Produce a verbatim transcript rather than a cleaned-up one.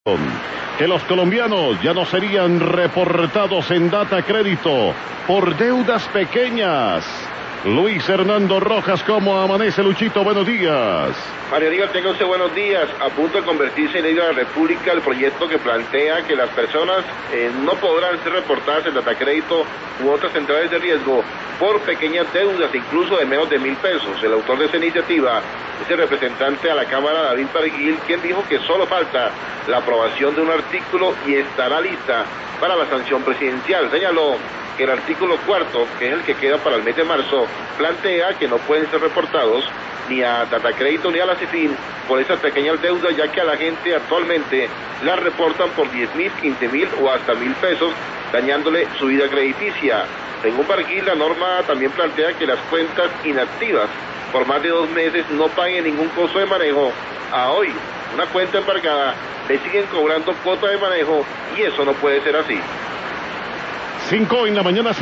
que los colombianos ya no serían reportados en Data Crédito por deudas pequeñas. Luis Hernando Rojas, ¿cómo amanece, Luchito? Buenos días. Mario Aníbal, tenga usted buenos días. A punto de convertirse en ley de la República el proyecto que plantea que las personas eh, no podrán ser reportadas en Data Crédito u otras centrales de riesgo por pequeñas deudas, incluso de menos de mil pesos. El autor de esa iniciativa es el representante a la Cámara, David Barguil, quien dijo que solo falta la aprobación de un artículo y estará lista para la sanción presidencial. Señaló que el artículo cuarto, que es el que queda para el mes de marzo, plantea que no pueden ser reportados ni a Data Crédito ni a la CIFIN por esas pequeñas deudas, ya que a la gente actualmente las reportan por diez mil, quince mil o hasta mil pesos, dañándole su vida crediticia. Según Barguil, la norma también plantea que las cuentas inactivas por más de dos meses no paguen ningún costo de manejo. A hoy, una cuenta embargada le siguen cobrando cuota de manejo y eso no puede ser así. Cinco en la mañana.